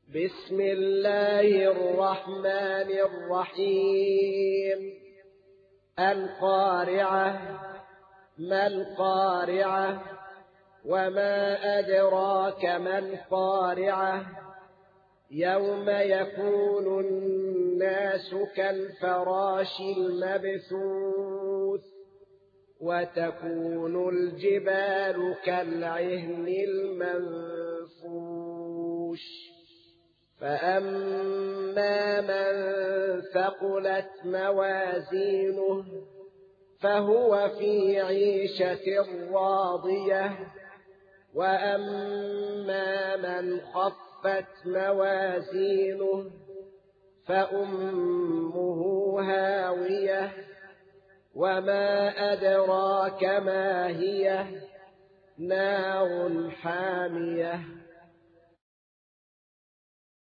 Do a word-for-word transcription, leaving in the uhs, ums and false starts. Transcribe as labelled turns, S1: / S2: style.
S1: بسم الله الرحمن الرحيم. القارعة. ما القارعة؟ وما أدراك ما القارعة؟ يوم يكون الناس كالفراش المبثوث وتكون الجبال كالعهن المنفوش. فأما من ثقلت موازينه فهو في عيشة راضية، وأما من خفت موازينه فأمه هاوية، وما أدراك ما هي؟ نار حامية.